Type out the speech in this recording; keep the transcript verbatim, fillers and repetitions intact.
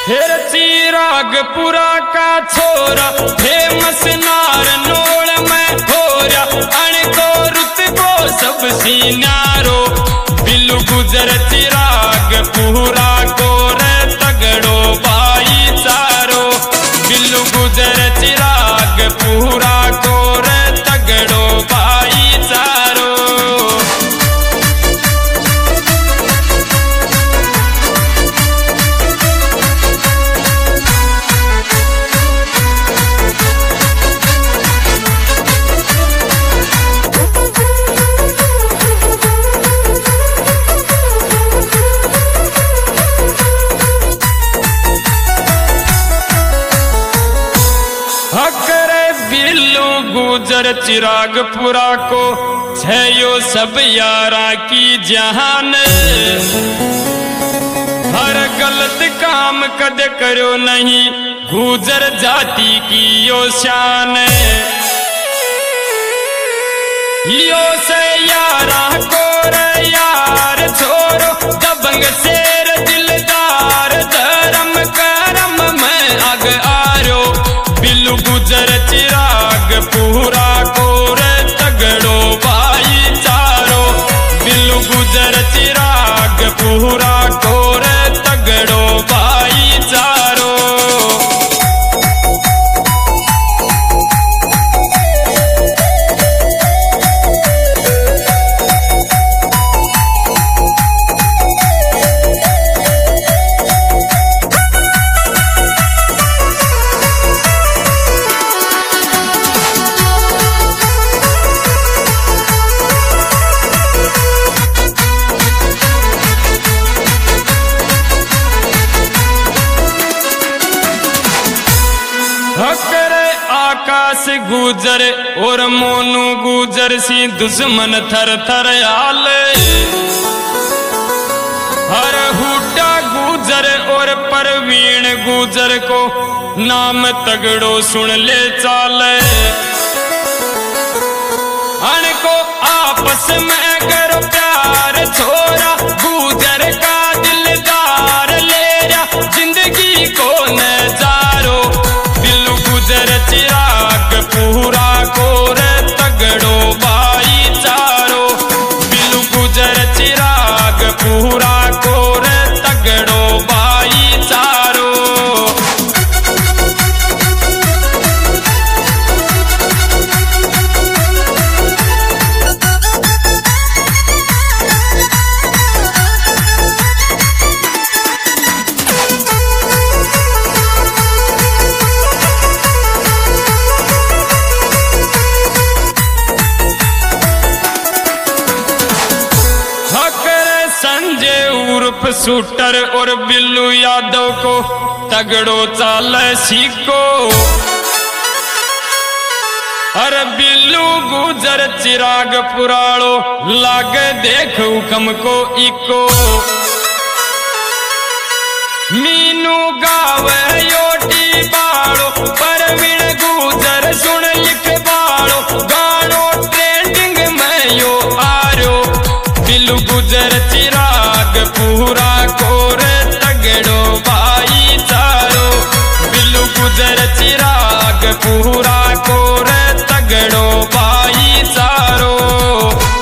फिर चिरागपुरा का छोरा फेमस नार नोड़ में होरा अणको रुतबो सब सीनारो बिल्लू गुजर चिरागपुरा को रे तगड़ो भाईचारो बिल्लू गुजर चिरागपुरा को रे तगड़ो भाईचारो। गुजर चिरागपुरा को छयो सब यारा की जहान हर गलत काम कद करो नहीं गुजर जाति की यो शान यो से यारा को रे यार छोरो दबंग शेर दिलदार धर्म करम में आग आरो बिल्लू गुजर चिरागपुरा को रे तगड़ो भाईचारो बिल्लू गुजर चिरागपुरा को रे तगड़ो भाईचारो। आकाश गुजर और मोनू गुजर सी दुश्मन थर थर आले हर हुड्डा गुजर और परवीन गुजर को नाम तगड़ो सुन ले चाले अण को आपस में करो प्यार छोरा गुजर का दिलदार ले रहा जिंदगी को नजारो बिल्लू गुजर चिरागपुरा को रे तगड़ो भाईचारो बिल्लू गुजर चिरागपुरा को रे तगड़ो भाईचारो। शूटर और बिल्लू यादव को तगड़ो चाल सीखो अरे बिल्लू गुजर चिरागपुराड़ो लाग देख हुकम को इको मीनू गावे योटी बाड़ो परवीन गुजर सुन लिख बाड़ो गाड़ो ट्रेंडिंग में यो आरो बिल्लू गुजर चिरागपुरा को रे तगड़ो भाईचारो बिल्लू गुजर चिरागपुरा